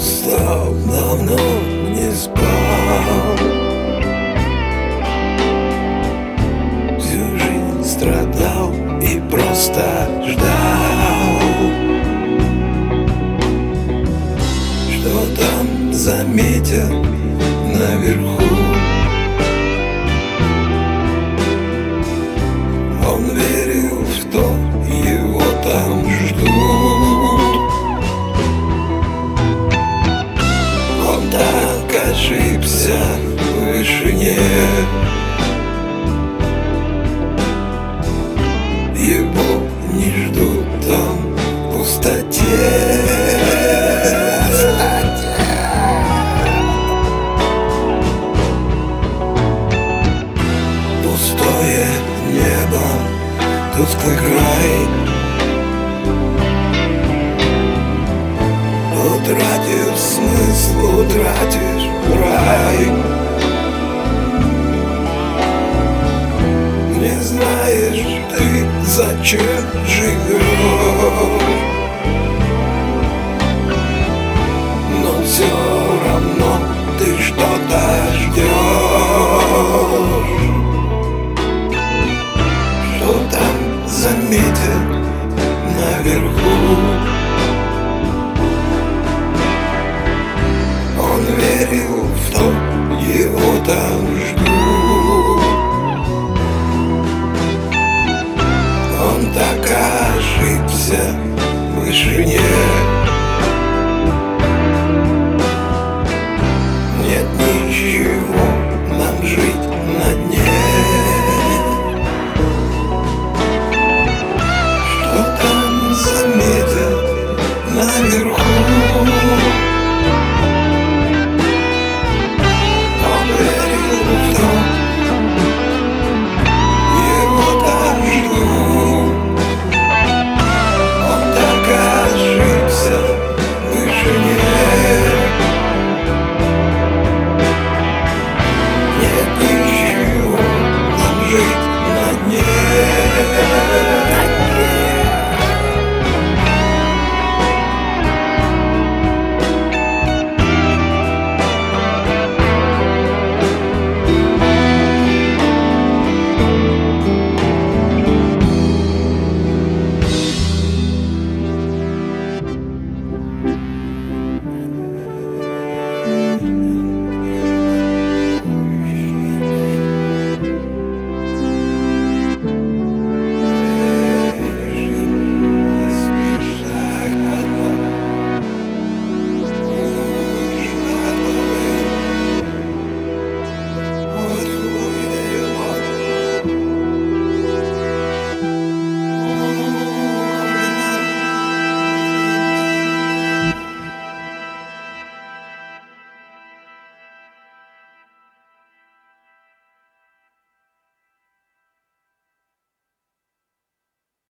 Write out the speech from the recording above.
устал, давно не спал. Всю жизнь страдал и просто ждал, что там заметят наверху. Он верил в то, его там ждут. Он так ошибся в вышине. Его не ждут там в пустоте. Пустое небо, тусклый край. Утратишь смысл, утратишь рай. Не знаешь ты, зачем живешь, но все равно ты что-то ждешь. Что там заметят наверху. Он верил в то, его там ждут. Он так ошибся в вышине.